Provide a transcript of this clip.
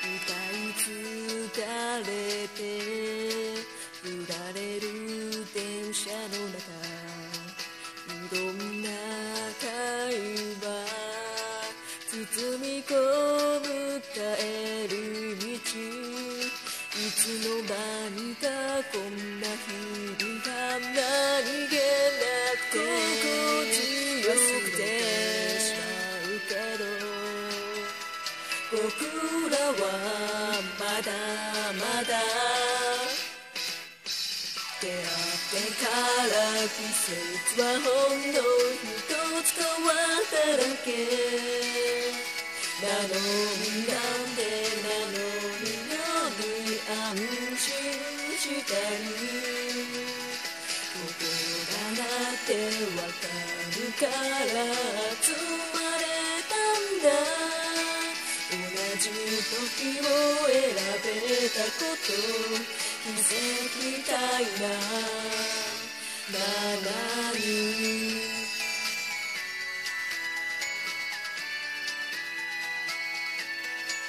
疲れて揺られる電車の中、いろんな会話包み込む帰り道、いつの間にかこんな日々が何気なくて心地よくてしまうけど、僕らはまだまだ出会ってから季節はほんの一つ変わっただけなのに、なんでなのに安心したり、ここだなってわかるから集まれたんだ、同じ時を選べたこと奇跡みたいな